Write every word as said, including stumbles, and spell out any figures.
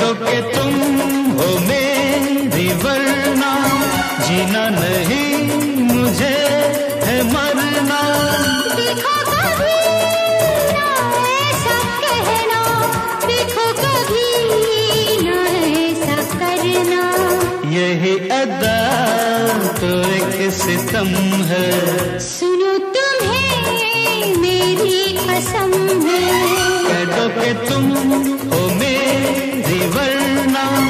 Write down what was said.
दो के तुम हो मेरी वरना जीना नहीं मुझे है मरना। देखो कभी ना ऐसा कहना, देखो कभी ना ऐसा करना। यही अदा तो एक सितम है। सुनो तुम्हें मेरी कसम है। कह दो के तुम